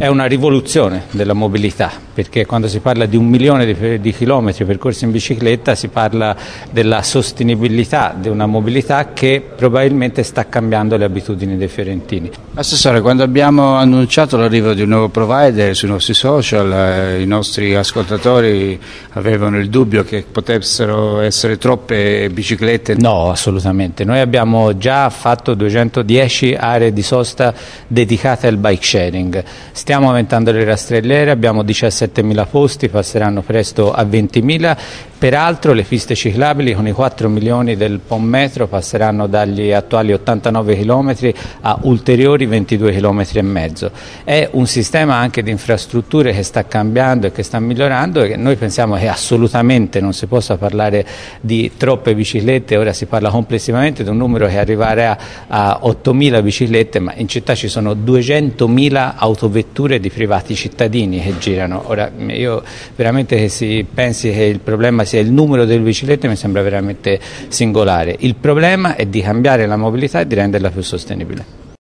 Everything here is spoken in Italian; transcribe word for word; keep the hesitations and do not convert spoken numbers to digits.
È una rivoluzione della mobilità, perché quando si parla di un milione di, di chilometri percorsi in bicicletta si parla della sostenibilità di una mobilità che probabilmente sta cambiando le abitudini dei fiorentini. Assessore, quando abbiamo annunciato l'arrivo di un nuovo provider sui nostri social, eh, i nostri ascoltatori avevano il dubbio che potessero essere troppe biciclette. No, assolutamente. Noi abbiamo già fatto duecentodieci aree di sosta dedicate al bike sharing. Stiamo aumentando le rastrelliere, abbiamo diciassettemila posti, passeranno presto a ventimila. Peraltro le piste ciclabili con i quattro milioni del Pommetro passeranno dagli attuali ottantanove chilometri a ulteriori ventidue chilometri e mezzo. È un sistema anche di infrastrutture che sta cambiando e che sta migliorando e che noi pensiamo che assolutamente non si possa parlare di troppe biciclette. Ora si parla complessivamente di un numero che arriverà a ottomila biciclette, ma in città ci sono duecentomila autovetture di privati cittadini che girano. Ora io veramente che si pensi che il problema sia il numero delle biciclette mi sembra veramente singolare. Il problema è di cambiare la mobilità e di renderla più sostenibile.